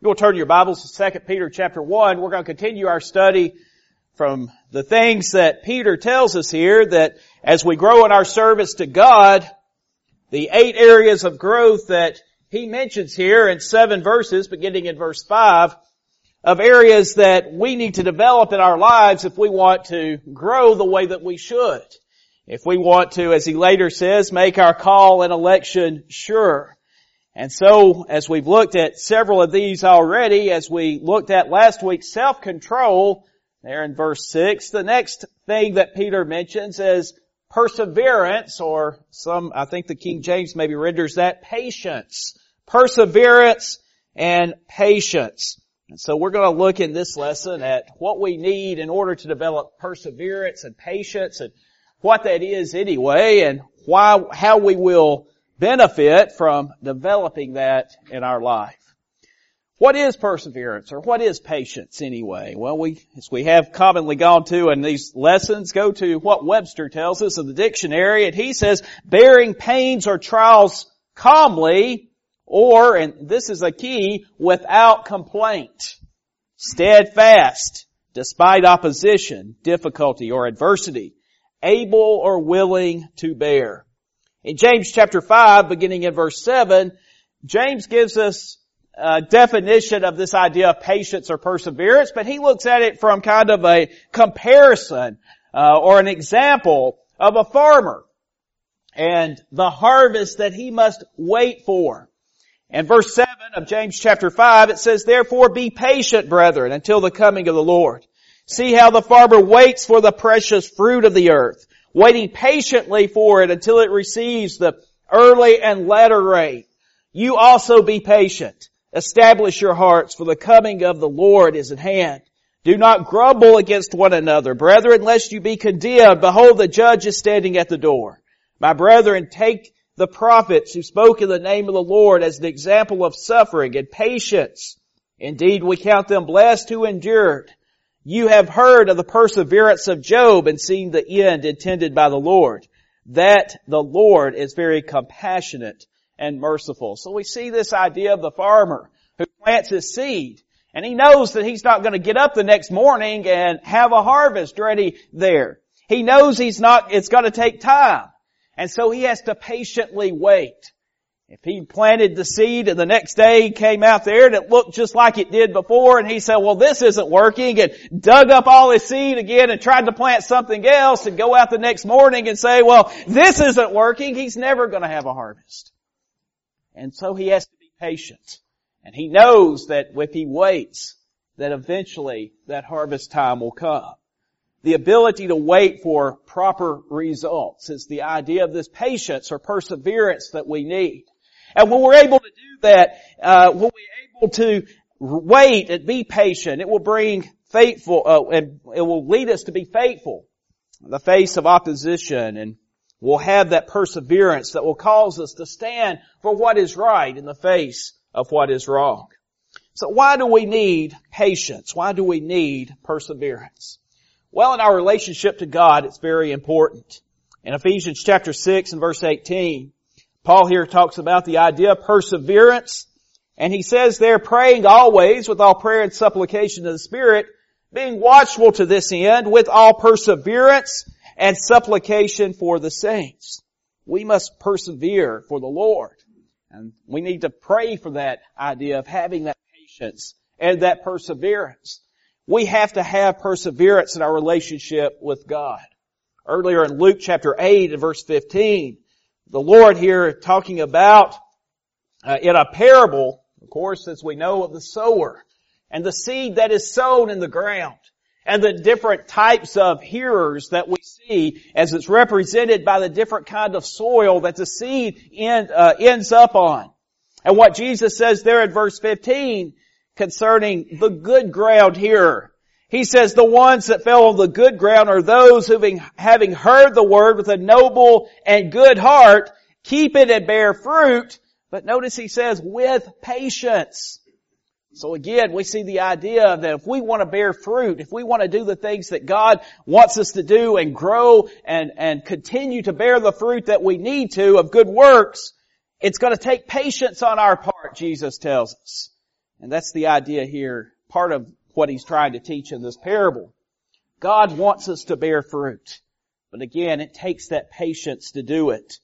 You'll turn your Bibles to 2 Peter chapter 1. We're going to continue our study from the things that Peter tells us here, that as we grow in our service to God, the 8 areas of growth that he mentions here in 7 verses, beginning in verse 5, of areas that we need to develop in our lives if we want to grow the way that we should. If we want to, as he later says, make our call and election sure. And so, as we've looked at several of these already, as we looked at last week, self-control, there in verse 6, the next thing that Peter mentions is perseverance, or I think the King James maybe renders that patience. Perseverance and patience. And so we're going to look in this lesson at what we need in order to develop perseverance and patience, and what that is anyway, and how we will benefit from developing that in our life. What is perseverance, or what is patience anyway? Well, as we have commonly gone to in these lessons, go to what Webster tells us in the dictionary, and he says, bearing pains or trials calmly, or, and this is a key, without complaint, steadfast, despite opposition, difficulty, or adversity, able or willing to bear. In James chapter 5, beginning in verse 7, James gives us a definition of this idea of patience or perseverance, but he looks at it from kind of a comparison or an example of a farmer and the harvest that he must wait for. In verse 7 of James chapter 5, it says, therefore be patient, brethren, until the coming of the Lord. See how the farmer waits for the precious fruit of the earth, waiting patiently for it until it receives the early and latter rain. You also be patient. Establish your hearts, for the coming of the Lord is at hand. Do not grumble against one another, brethren, lest you be condemned. Behold, the judge is standing at the door. My brethren, take the prophets who spoke in the name of the Lord as an example of suffering and patience. Indeed, we count them blessed who endured. You have heard of the perseverance of Job and seen the end intended by the Lord, that the Lord is very compassionate and merciful. So we see this idea of the farmer who plants his seed, and he knows that he's not going to get up the next morning and have a harvest ready there. He knows it's going to take time, and so he has to patiently wait. If he planted the seed and the next day he came out there and it looked just like it did before, and he said, well, this isn't working, and dug up all his seed again and tried to plant something else and go out the next morning and say, well, this isn't working, he's never going to have a harvest. And so he has to be patient. And he knows that if he waits, that eventually that harvest time will come. The ability to wait for proper results is the idea of this patience or perseverance that we need. And when we're able to do that, when we're able to wait and be patient, it will bring and it will lead us to be faithful in the face of opposition, and we'll have that perseverance that will cause us to stand for what is right in the face of what is wrong. So why do we need patience? Why do we need perseverance? Well, in our relationship to God, it's very important. In Ephesians chapter 6 and verse 18, Paul here talks about the idea of perseverance, and he says there, praying always with all prayer and supplication to the Spirit, being watchful to this end with all perseverance and supplication for the saints. We must persevere for the Lord, and we need to pray for that idea of having that patience and that perseverance. We have to have perseverance in our relationship with God. Earlier in Luke chapter 8 and verse 15, the Lord here talking about, in a parable, of course, as we know, of the sower and the seed that is sown in the ground and the different types of hearers that we see as it's represented by the different kind of soil that the seed ends up on. And what Jesus says there in verse 15 concerning the good ground hearer. He says the ones that fell on the good ground are those who, having heard the word with a noble and good heart, keep it and bear fruit. But notice he says, with patience. So again, we see the idea that if we want to bear fruit, if we want to do the things that God wants us to do and grow and continue to bear the fruit that we need to of good works, it's going to take patience on our part, Jesus tells us. And that's the idea here, part of what he's trying to teach in this parable. God wants us to bear fruit. But again, it takes that patience to do it.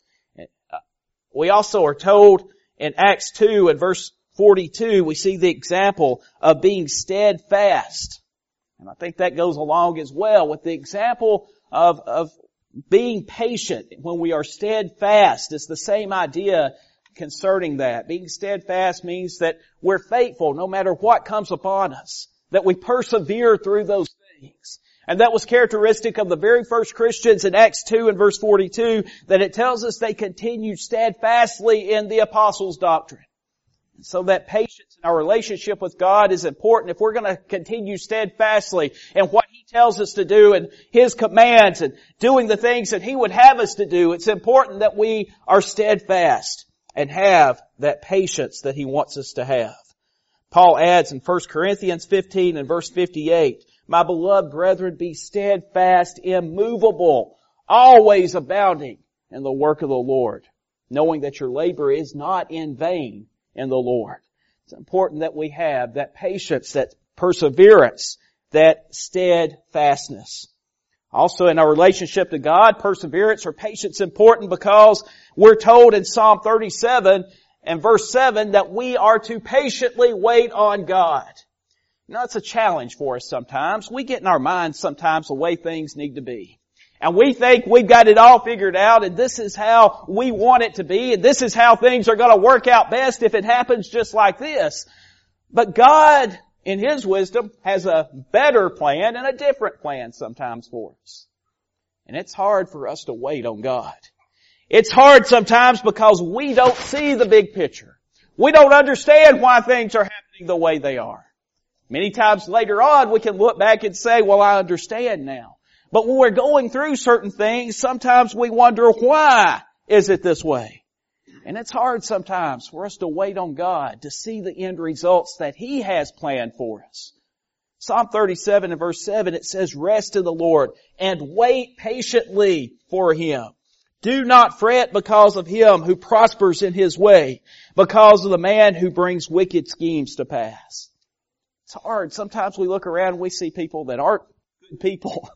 We also are told in Acts 2 and verse 42, we see the example of being steadfast. And I think that goes along as well with the example of being patient when we are steadfast. It's the same idea concerning that. Being steadfast means that we're faithful no matter what comes upon us, that we persevere through those things. And that was characteristic of the very first Christians in Acts 2 and verse 42, that it tells us they continued steadfastly in the apostles' doctrine. And so that patience in our relationship with God is important if we're going to continue steadfastly in what He tells us to do and His commands and doing the things that He would have us to do. It's important that we are steadfast and have that patience that He wants us to have. Paul adds in 1 Corinthians 15 and verse 58, "My beloved brethren, be steadfast, immovable, always abounding in the work of the Lord, knowing that your labor is not in vain in the Lord." It's important that we have that patience, that perseverance, that steadfastness. Also in our relationship to God, perseverance or patience is important because we're told in Psalm 37 and verse 7 that we are to patiently wait on God. You know, it's a challenge for us sometimes. We get in our minds sometimes the way things need to be. And we think we've got it all figured out and this is how we want it to be and this is how things are going to work out best if it happens just like this. But God, in His wisdom, has a better plan and a different plan sometimes for us. And it's hard for us to wait on God. It's hard sometimes because we don't see the big picture. We don't understand why things are happening the way they are. Many times later on we can look back and say, well, I understand now. But when we're going through certain things, sometimes we wonder, why is it this way? And it's hard sometimes for us to wait on God to see the end results that He has planned for us. Psalm 37 and verse 7, it says, "Rest in the Lord and wait patiently for Him. Do not fret because of him who prospers in his way, because of the man who brings wicked schemes to pass." It's hard. Sometimes we look around and we see people that aren't good people.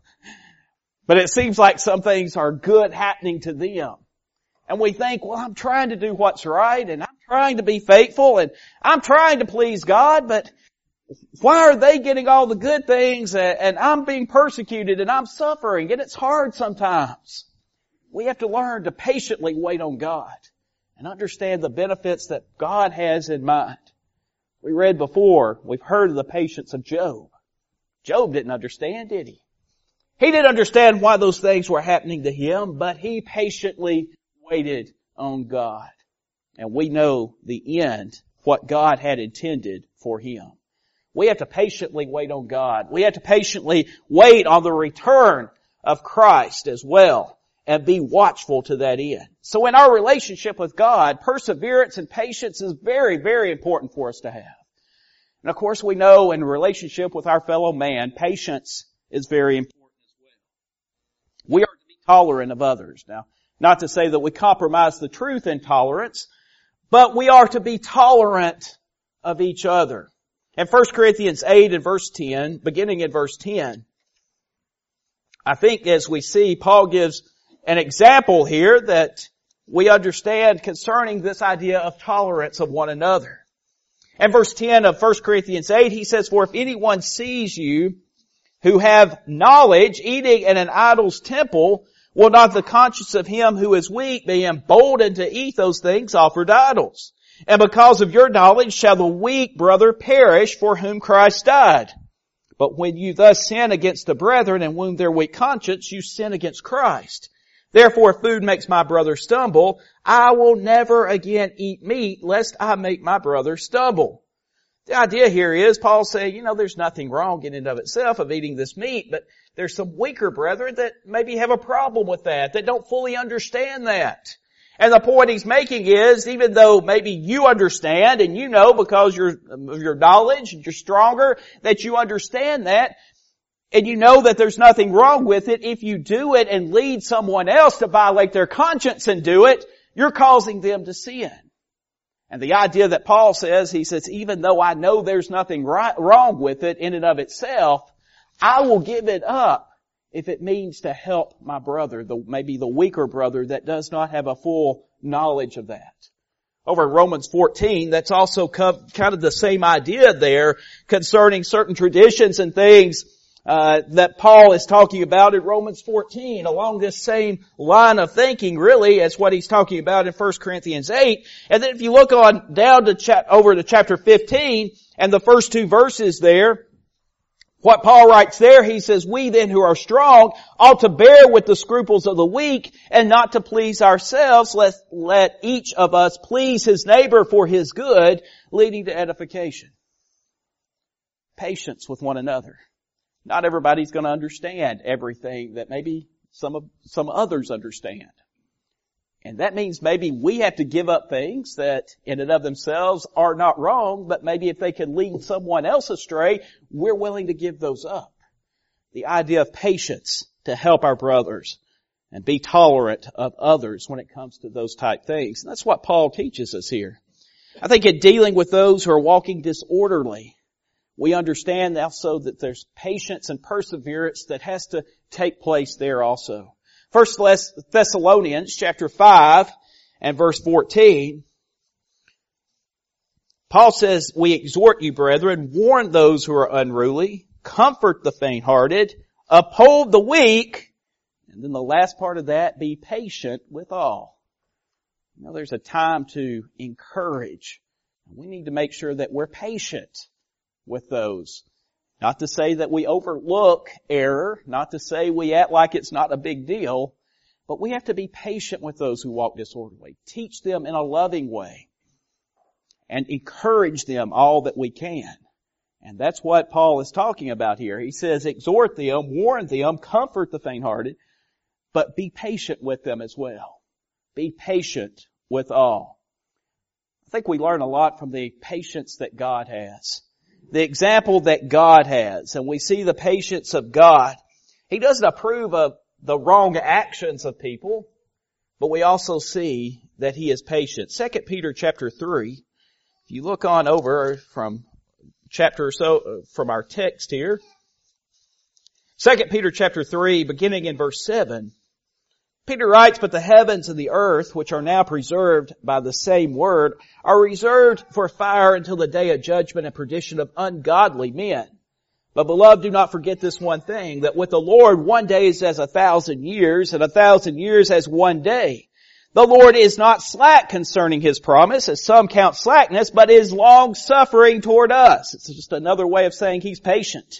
But it seems like some things are good happening to them. And we think, well, I'm trying to do what's right and I'm trying to be faithful and I'm trying to please God, but why are they getting all the good things and I'm being persecuted and I'm suffering? And it's hard sometimes. We have to learn to patiently wait on God and understand the benefits that God has in mind. We read before, we've heard of the patience of Job. Job didn't understand, did he? He didn't understand why those things were happening to him, but he patiently waited on God. And we know the end, what God had intended for him. We have to patiently wait on God. We have to patiently wait on the return of Christ as well and be watchful to that end. So in our relationship with God, perseverance and patience is very, very important for us to have. And of course we know in relationship with our fellow man, patience is very important as well. We are to be tolerant of others. Now, not to say that we compromise the truth in tolerance, but we are to be tolerant of each other. In 1 Corinthians 8 and verse 10, beginning at verse 10, I think as we see, Paul gives an example here that we understand concerning this idea of tolerance of one another. In verse 10 of 1 Corinthians 8, he says, "For if anyone sees you who have knowledge eating in an idol's temple, will not the conscience of him who is weak be emboldened to eat those things offered to idols? And because of your knowledge shall the weak brother perish for whom Christ died. But when you thus sin against the brethren and wound their weak conscience, you sin against Christ. Therefore, if food makes my brother stumble, I will never again eat meat, lest I make my brother stumble." The idea here is Paul saying, there's nothing wrong in and of itself of eating this meat, but there's some weaker brethren that maybe have a problem with that don't fully understand that. And the point he's making is, even though maybe you understand and you know because of your knowledge and you're stronger, that you understand that, and you know that there's nothing wrong with it, if you do it and lead someone else to violate their conscience and do it, you're causing them to sin. And the idea that Paul says, he says, even though I know there's nothing wrong with it in and of itself, I will give it up if it means to help my brother, maybe the weaker brother that does not have a full knowledge of that. Over in Romans 14, that's also kind of the same idea there concerning certain traditions and things that Paul is talking about in Romans 14, along this same line of thinking, really, as what he's talking about in 1 Corinthians 8. And then if you look on down to over to chapter 15 and the first two verses there, what Paul writes there, he says, we then who are strong ought to bear with the scruples of the weak and not to please ourselves. Let each of us please his neighbor for his good, leading to edification. Patience with one another. Not everybody's going to understand everything that maybe some others understand. And that means maybe we have to give up things that in and of themselves are not wrong, but maybe if they can lead someone else astray, we're willing to give those up. The idea of patience to help our brothers and be tolerant of others when it comes to those type things. And that's what Paul teaches us here. I think in dealing with those who are walking disorderly, we understand also that there's patience and perseverance that has to take place there also. 1 Thessalonians chapter 5 and verse 14, Paul says, we exhort you, brethren, warn those who are unruly, comfort the faint-hearted, uphold the weak, and then the last part of that, be patient with all. You know, there's a time to encourage. We need to make sure that we're patient with those. Not to say that we overlook error, not to say we act like it's not a big deal, but we have to be patient with those who walk disorderly. Teach them in a loving way and encourage them all that we can. And that's what Paul is talking about here. He says, exhort them, warn them, comfort the faint-hearted, but be patient with them as well. Be patient with all. I think we learn a lot from the patience that God has. The example that God has, and we see the patience of God. He doesn't approve of the wrong actions of people, but we also see that He is patient. 2 Peter chapter 3, if you look on over from chapter or so, from our text here, 2 Peter chapter 3, beginning in verse 7, Peter writes, but the heavens and the earth, which are now preserved by the same word, are reserved for fire until the day of judgment and perdition of ungodly men. But beloved, do not forget this one thing, that with the Lord 1 day is as 1,000 years, and 1,000 years as 1 day. The Lord is not slack concerning His promise, as some count slackness, but is long-suffering toward us. It's just another way of saying He's patient.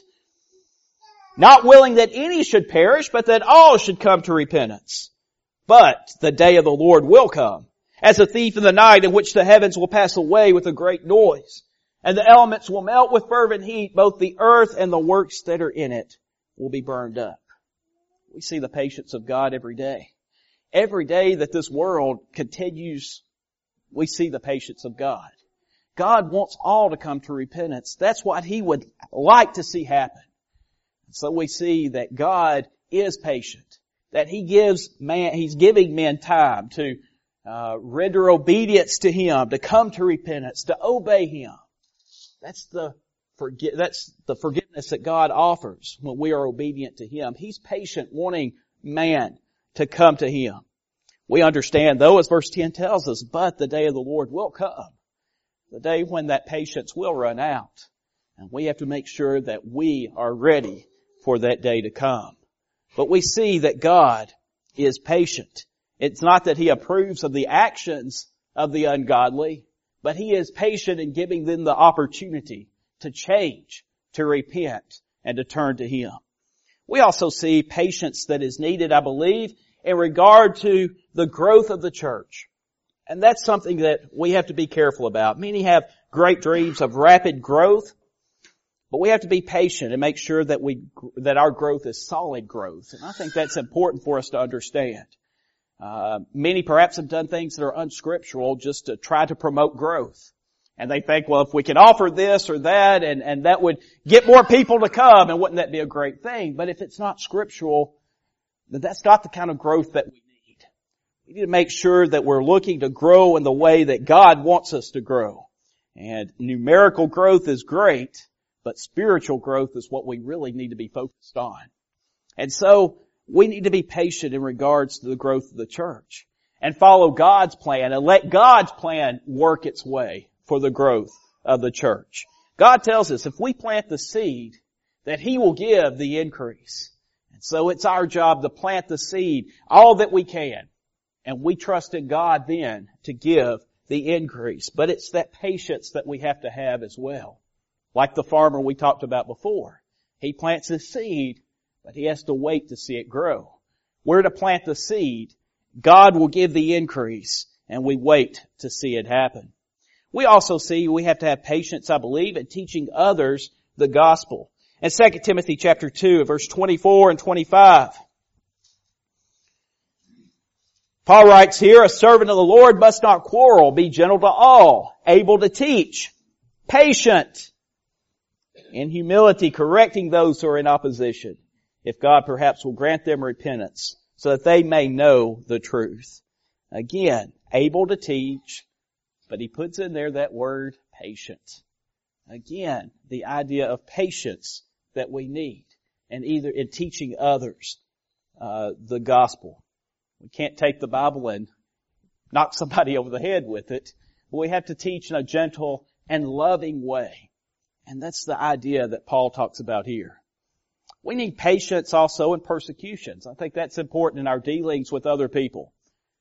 Not willing that any should perish, but that all should come to repentance. But the day of the Lord will come, as a thief in the night, in which the heavens will pass away with a great noise, and the elements will melt with fervent heat, both the earth and the works that are in it will be burned up. We see the patience of God every day. Every day that this world continues, we see the patience of God. God wants all to come to repentance. That's what He would like to see happen. So we see that God is patient, that He's giving men time to render obedience to Him, to come to repentance, to obey Him. That's the forgiveness that God offers when we are obedient to Him. He's patient, wanting man to come to Him. We understand, though, as verse 10 tells us, but the day of the Lord will come. The day when that patience will run out. And we have to make sure that we are ready for that day to come. But we see that God is patient. It's not that He approves of the actions of the ungodly, but He is patient in giving them the opportunity to change, to repent, and to turn to Him. We also see patience that is needed, I believe, in regard to the growth of the church. And that's something that we have to be careful about. Many have great dreams of rapid growth, but we have to be patient and make sure that our growth is solid growth. And I think that's important for us to understand. Many perhaps have done things that are unscriptural just to try to promote growth. And they think, well, if we can offer this or that and that would get more people to come, and wouldn't that be a great thing? But if it's not scriptural, then that's not the kind of growth that we need. We need to make sure that we're looking to grow in the way that God wants us to grow. And numerical growth is great, but spiritual growth is what we really need to be focused on. And so, we need to be patient in regards to the growth of the church and follow God's plan and let God's plan work its way for the growth of the church. God tells us if we plant the seed, that He will give the increase. And so it's our job to plant the seed all that we can. And we trust in God then to give the increase. But it's that patience that we have to have as well. Like the farmer we talked about before. He plants his seed, but he has to wait to see it grow. We're to plant the seed. God will give the increase, and we wait to see it happen. We also see we have to have patience, I believe, in teaching others the gospel. In 2 Timothy chapter 2, verse 24 and 25. Paul writes here, a servant of the Lord must not quarrel, be gentle to all, able to teach, patient, in humility correcting those who are in opposition, if God perhaps will grant them repentance, so that they may know the truth. Again, able to teach, but he puts in there that word patient. Again, the idea of patience that we need, and either in teaching others the gospel. We can't take the Bible and knock somebody over the head with it, but we have to teach in a gentle and loving way. And that's the idea that Paul talks about here. We need patience also in persecutions. I think that's important in our dealings with other people.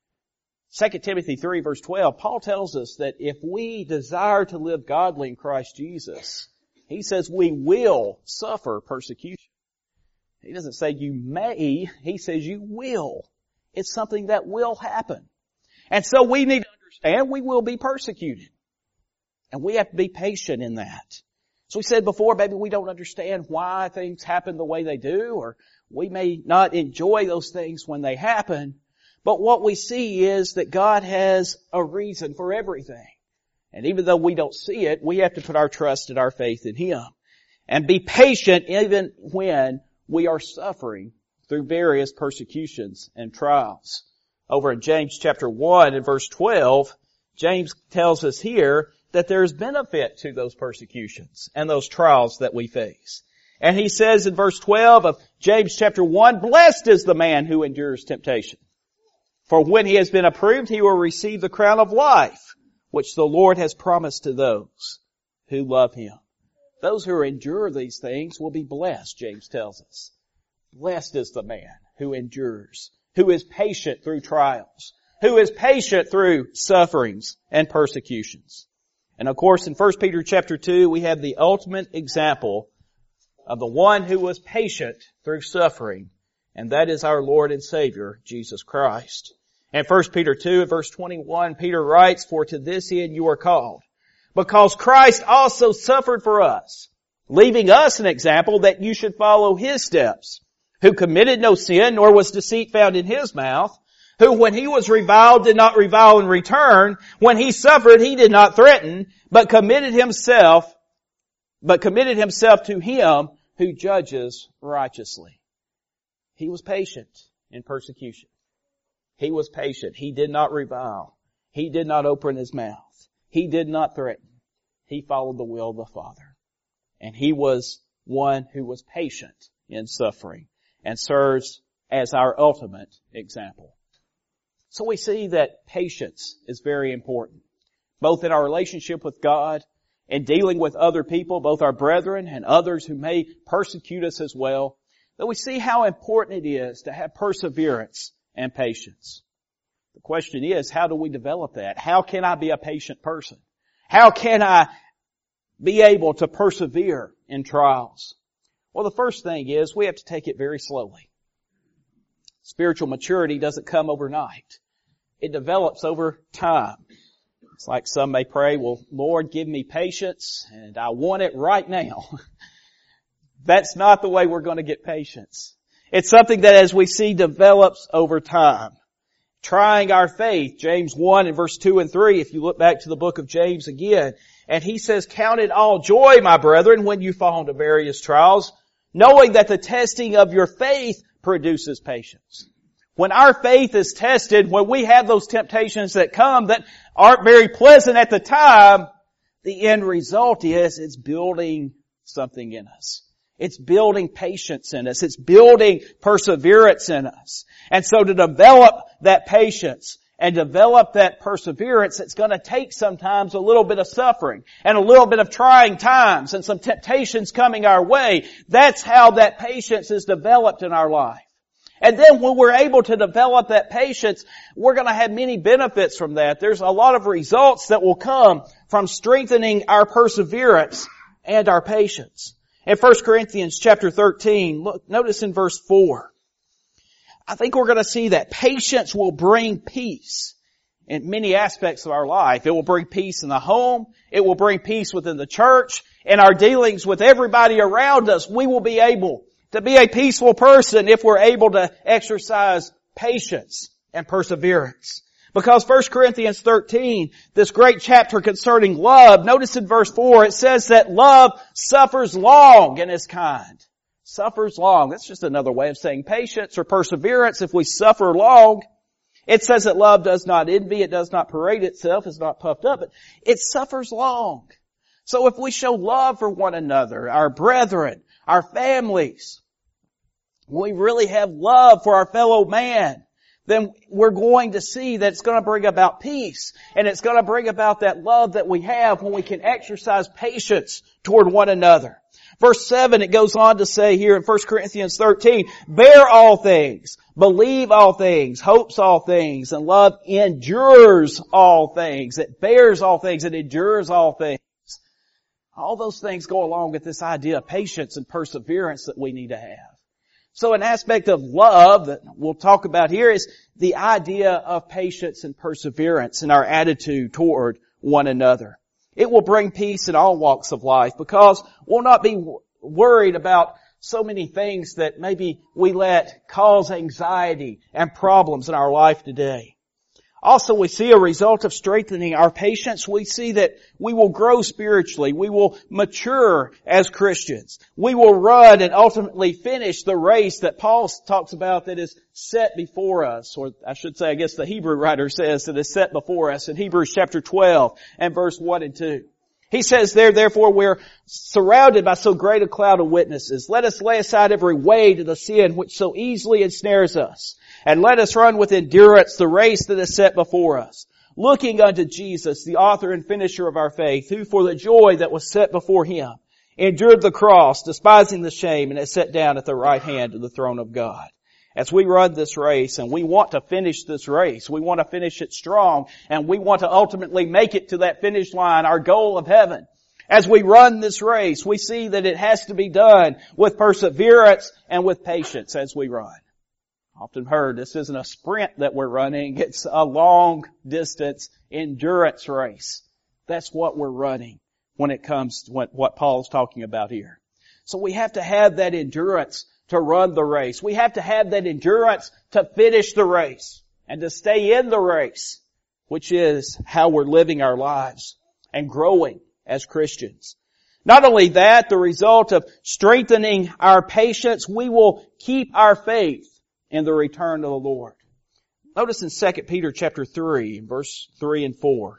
2 Timothy 3 verse 12, Paul tells us that if we desire to live godly in Christ Jesus, he says we will suffer persecution. He doesn't say you may, he says you will. It's something that will happen. And so we need to understand we will be persecuted. And we have to be patient in that. So we said before, maybe we don't understand why things happen the way they do, or we may not enjoy those things when they happen. But what we see is that God has a reason for everything. And even though we don't see it, we have to put our trust and our faith in Him. And be patient even when we are suffering through various persecutions and trials. Over in James chapter 1 and verse 12, James tells us here that there's benefit to those persecutions and those trials that we face. And he says in verse 12 of James chapter 1, blessed is the man who endures temptation. For when he has been approved, he will receive the crown of life, which the Lord has promised to those who love Him. Those who endure these things will be blessed, James tells us. Blessed is the man who endures, who is patient through trials, who is patient through sufferings and persecutions. And of course, in 1 Peter chapter 2, we have the ultimate example of the one who was patient through suffering, and that is our Lord and Savior, Jesus Christ. And 1 Peter 2 verse 21, Peter writes, for to this end you are called, because Christ also suffered for us, leaving us an example that you should follow His steps, who committed no sin, nor was deceit found in His mouth, who when He was reviled did not revile in return, when He suffered He did not threaten, but committed himself to Him who judges righteously. He was patient in persecution. He was patient. He did not revile. He did not open His mouth. He did not threaten. He followed the will of the Father. And He was one who was patient in suffering and serves as our ultimate example. So we see that patience is very important, both in our relationship with God and dealing with other people, both our brethren and others who may persecute us as well, that we see how important it is to have perseverance and patience. The question is, how do we develop that? How can I be a patient person? How can I be able to persevere in trials? Well, the first thing is we have to take it very slowly. Spiritual maturity doesn't come overnight. It develops over time. It's like some may pray, well, Lord, give me patience, and I want it right now. That's not the way we're going to get patience. It's something that, as we see, develops over time. Trying our faith, James 1 and verse 2 and 3, if you look back to the book of James again, and he says, count it all joy, my brethren, when you fall into various trials, knowing that the testing of your faith produces patience. When our faith is tested, when we have those temptations that come that aren't very pleasant at the time, the end result is it's building something in us. It's building patience in us. It's building perseverance in us. And so to develop that patience and develop that perseverance, it's going to take sometimes a little bit of suffering and a little bit of trying times and some temptations coming our way. That's how that patience is developed in our life. And then when we're able to develop that patience, we're going to have many benefits from that. There's a lot of results that will come from strengthening our perseverance and our patience. In 1 Corinthians chapter 13, look, notice in verse 4. I think we're going to see that patience will bring peace in many aspects of our life. It will bring peace in the home. It will bring peace within the church. In our dealings with everybody around us, we will be able to be a peaceful person if we're able to exercise patience and perseverance. Because 1 Corinthians 13, this great chapter concerning love, notice in verse 4, it says that love suffers long and is kind. Suffers long. That's just another way of saying patience or perseverance if we suffer long. It says that love does not envy, it does not parade itself, it's not puffed up, but it suffers long. So if we show love for one another, our brethren, our families, we really have love for our fellow man, then we're going to see that it's going to bring about peace. And it's going to bring about that love that we have when we can exercise patience toward one another. Verse 7, it goes on to say here in 1 Corinthians 13, bear all things, believe all things, hopes all things, and love endures all things. It bears all things, it endures all things. All those things go along with this idea of patience and perseverance that we need to have. So an aspect of love that we'll talk about here is the idea of patience and perseverance in our attitude toward one another. It will bring peace in all walks of life because we'll not be worried about so many things that maybe we let cause anxiety and problems in our life today. Also, we see a result of strengthening our patience. We see that we will grow spiritually. We will mature as Christians. We will run and ultimately finish the race that Paul talks about that is set before us. Or I should say, I guess the Hebrew writer says that is set before us in Hebrews chapter 12 and verse 1 and 2. He says there, therefore, we're surrounded by so great a cloud of witnesses. Let us lay aside every weight of the sin which so easily ensnares us. And let us run with endurance the race that is set before us, looking unto Jesus, the author and finisher of our faith, who for the joy that was set before Him endured the cross, despising the shame, and is set down at the right hand of the throne of God. As we run this race, and we want to finish this race, we want to finish it strong, and we want to ultimately make it to that finish line, our goal of heaven. As we run this race, we see that it has to be done with perseverance and with patience as we run. Often heard, this isn't a sprint that we're running, it's a long distance endurance race. That's what we're running when it comes to what Paul's talking about here. So we have to have that endurance to run the race. We have to have that endurance to finish the race and to stay in the race, which is how we're living our lives and growing as Christians. Not only that, the result of strengthening our patience, we will keep our faith in the return of the Lord. Notice in 2 Peter chapter 3, verse 3 and 4.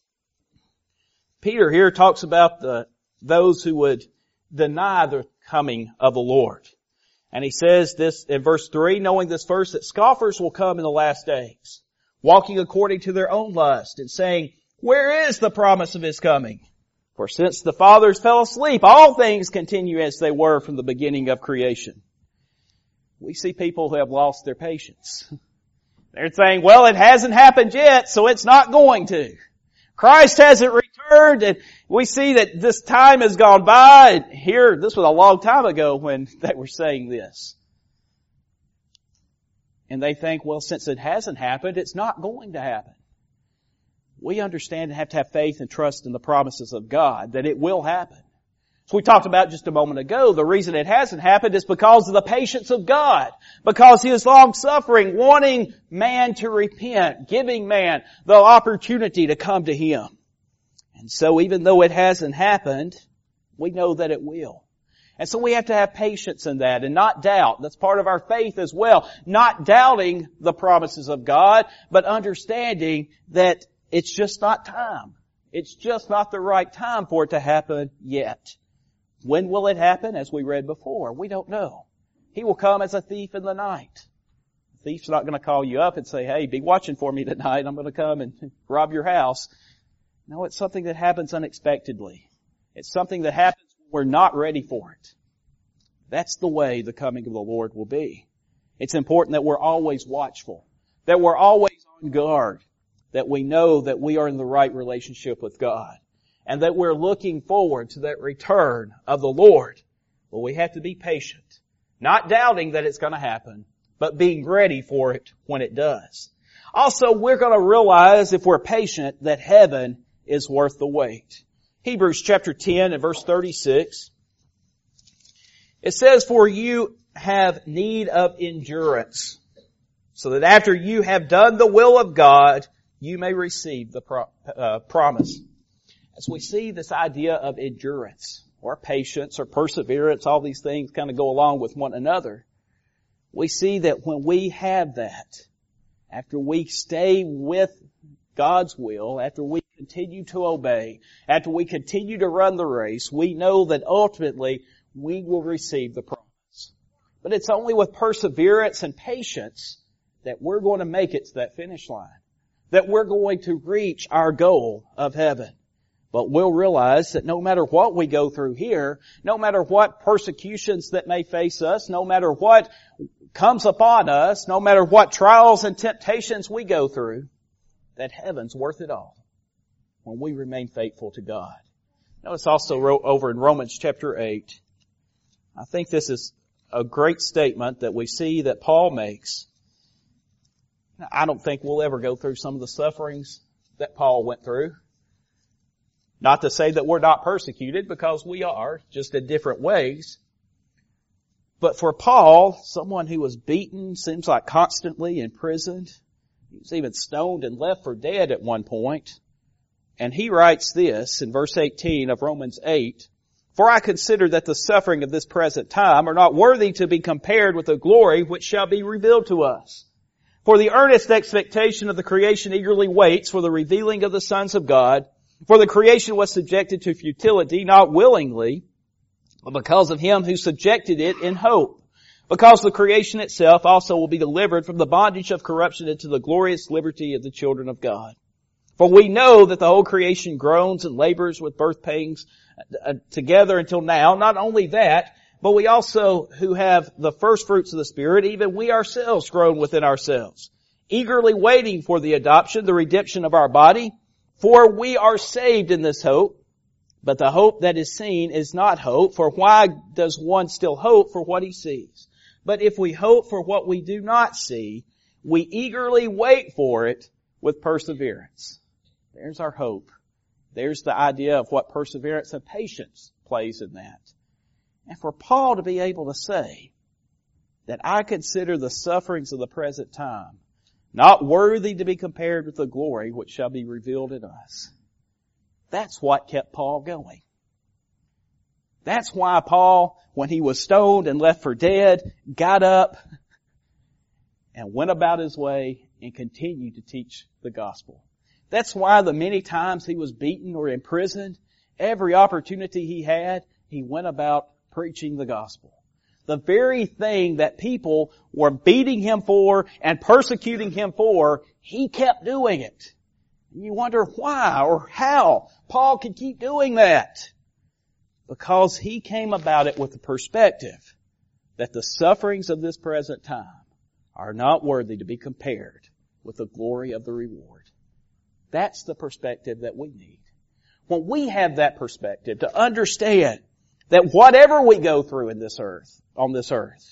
Peter here talks about those who would deny the coming of the Lord. And he says this in verse 3, knowing this first, that scoffers will come in the last days, walking according to their own lust, and saying, where is the promise of His coming? For since the fathers fell asleep, all things continue as they were from the beginning of creation. We see people who have lost their patience. They're saying, well, it hasn't happened yet, so it's not going to. Christ hasn't returned, and we see that this time has gone by. And here, this was a long time ago when they were saying this. And they think, well, since it hasn't happened, it's not going to happen. We understand and have to have faith and trust in the promises of God that it will happen. So we talked about just a moment ago, the reason it hasn't happened is because of the patience of God. Because He is long-suffering, wanting man to repent, giving man the opportunity to come to Him. And so even though it hasn't happened, we know that it will. And so we have to have patience in that and not doubt. That's part of our faith as well. Not doubting the promises of God, but understanding that it's just not time. It's just not the right time for it to happen yet. When will it happen? As we read before, we don't know. He will come as a thief in the night. The thief's not going to call you up and say, hey, be watching for me tonight. I'm going to come and rob your house. No, it's something that happens unexpectedly. It's something that happens when we're not ready for it. That's the way the coming of the Lord will be. It's important that we're always watchful, that we're always on guard, that we know that we are in the right relationship with God, and that we're looking forward to that return of the Lord. But we have to be patient, not doubting that it's going to happen, but being ready for it when it does. Also, we're going to realize, if we're patient, that heaven is worth the wait. Hebrews chapter 10 and verse 36. It says, for you have need of endurance, so that after you have done the will of God, you may receive the promise. As we see this idea of endurance, or patience, or perseverance, all these things kind of go along with one another. We see that when we have that, after we stay with God's will, after we continue to obey, after we continue to run the race, we know that ultimately we will receive the promise. But it's only with perseverance and patience that we're going to make it to that finish line, that we're going to reach our goal of heaven. But we'll realize that no matter what we go through here, no matter what persecutions that may face us, no matter what comes upon us, no matter what trials and temptations we go through, that heaven's worth it all when we remain faithful to God. Notice also over in Romans chapter 8, I think this is a great statement that we see that Paul makes. I don't think we'll ever go through some of the sufferings that Paul went through. Not to say that we're not persecuted, because we are, just in different ways. But for Paul, someone who was beaten, seems like constantly imprisoned, he was even stoned and left for dead at one point. And he writes this in verse 18 of Romans 8, for I consider that the suffering of this present time are not worthy to be compared with the glory which shall be revealed to us. For the earnest expectation of the creation eagerly waits for the revealing of the sons of God. For the creation was subjected to futility, not willingly, but because of him who subjected it in hope. Because the creation itself also will be delivered from the bondage of corruption into the glorious liberty of the children of God. For we know that the whole creation groans and labors with birth pangs together until now. Not only that, but we also who have the first fruits of the Spirit, even we ourselves groan within ourselves, eagerly waiting for the adoption, the redemption of our body. For we are saved in this hope, but the hope that is seen is not hope. For why does one still hope for what he sees? But if we hope for what we do not see, we eagerly wait for it with perseverance. There's our hope. There's the idea of what perseverance and patience plays in that. And for Paul to be able to say that I consider the sufferings of the present time not worthy to be compared with the glory which shall be revealed in us. That's what kept Paul going. That's why Paul, when he was stoned and left for dead, got up and went about his way and continued to teach the gospel. That's why the many times he was beaten or imprisoned, every opportunity he had, he went about preaching the gospel. The very thing that people were beating him for and persecuting him for, he kept doing it. And you wonder why or how Paul could keep doing that. Because he came about it with the perspective that the sufferings of this present time are not worthy to be compared with the glory of the reward. That's the perspective that we need. When we have that perspective to understand that whatever we go through in this earth, on this earth,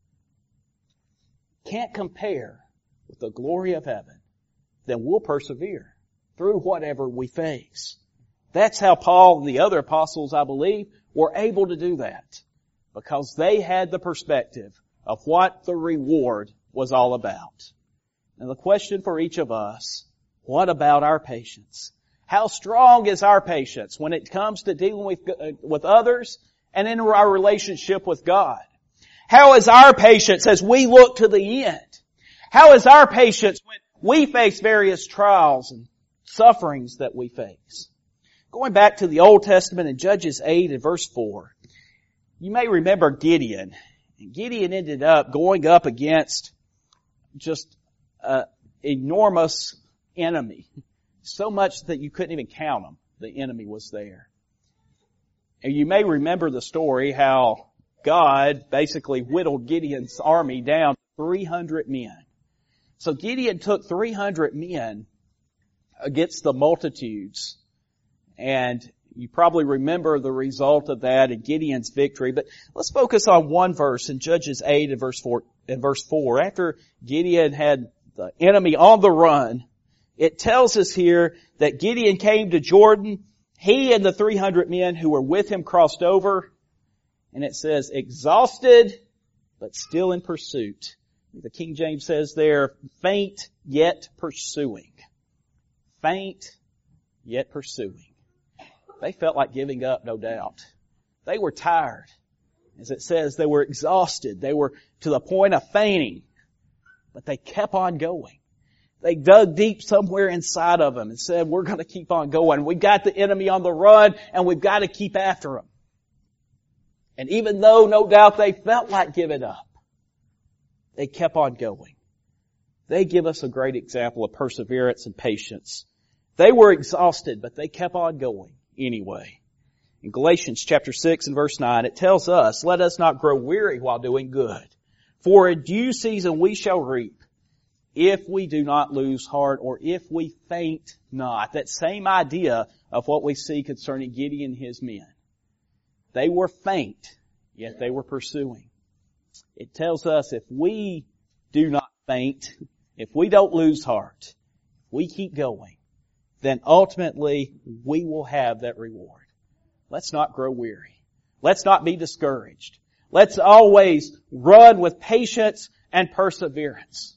can't compare with the glory of heaven, then we'll persevere through whatever we face. That's how Paul and the other apostles, I believe, were able to do that. Because they had the perspective of what the reward was all about. And the question for each of us, what about our patience? How strong is our patience when it comes to dealing with others and in our relationship with God? How is our patience as we look to the end? How is our patience when we face various trials and sufferings that we face? Going back to the Old Testament in Judges 8 and verse 4, you may remember Gideon. And Gideon ended up going up against just an enormous enemy. So much that you couldn't even count them. The enemy was there. And you may remember the story how God basically whittled Gideon's army down to 300 men. So Gideon took 300 men against the multitudes. And you probably remember the result of that and Gideon's victory. But let's focus on one verse in Judges 8 and verse 4. After Gideon had the enemy on the run, it tells us here that Gideon came to Jordan. He and the 300 men who were with him crossed over. And it says, exhausted, but still in pursuit. The King James says there, faint yet pursuing. Faint yet pursuing. They felt like giving up, no doubt. They were tired. As it says, they were exhausted. They were to the point of fainting. But they kept on going. They dug deep somewhere inside of them and said, we're going to keep on going. We've got the enemy on the run and we've got to keep after him. And even though, no doubt, they felt like giving up, they kept on going. They give us a great example of perseverance and patience. They were exhausted, but they kept on going anyway. In Galatians chapter 6 and verse 9, it tells us, let us not grow weary while doing good. For in due season we shall reap, if we do not lose heart, or if we faint not. That same idea of what we see concerning Gideon and his men. They were faint, yet they were pursuing. It tells us if we do not faint, if we don't lose heart, if we keep going, then ultimately we will have that reward. Let's not grow weary. Let's not be discouraged. Let's always run with patience and perseverance.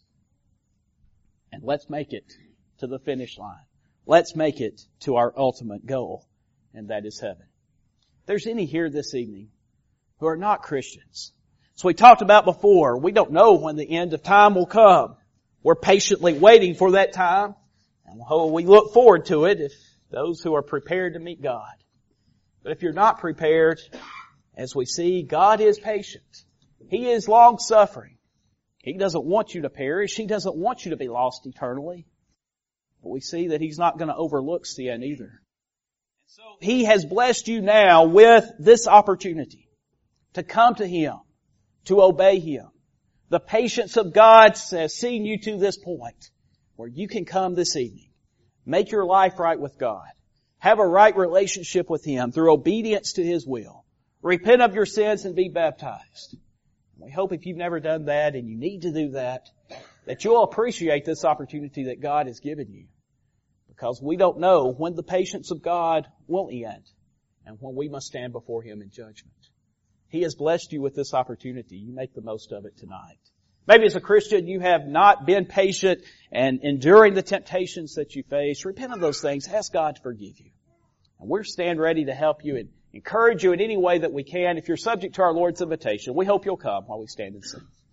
And let's make it to the finish line. Let's make it to our ultimate goal, and that is heaven. If there's any here this evening who are not Christians, so we talked about before, we don't know when the end of time will come. We're patiently waiting for that time, and we look forward to it if those who are prepared to meet God. But if you're not prepared, as we see, God is patient. He is long-suffering. He doesn't want you to perish. He doesn't want you to be lost eternally. But we see that He's not going to overlook sin either. So He has blessed you now with this opportunity to come to Him, to obey Him. The patience of God has seen you to this point where you can come this evening, make your life right with God, have a right relationship with Him through obedience to His will, repent of your sins and be baptized. We hope if you've never done that and you need to do that you'll appreciate this opportunity that God has given you. Because we don't know when the patience of God will end and when we must stand before Him in judgment. He has blessed you with this opportunity. You make the most of it tonight. Maybe as a Christian you have not been patient and enduring the temptations that you face. Repent of those things. Ask God to forgive you. And we're stand ready to help you and encourage you in any way that we can. If you're subject to our Lord's invitation, we hope you'll come while we stand and sing.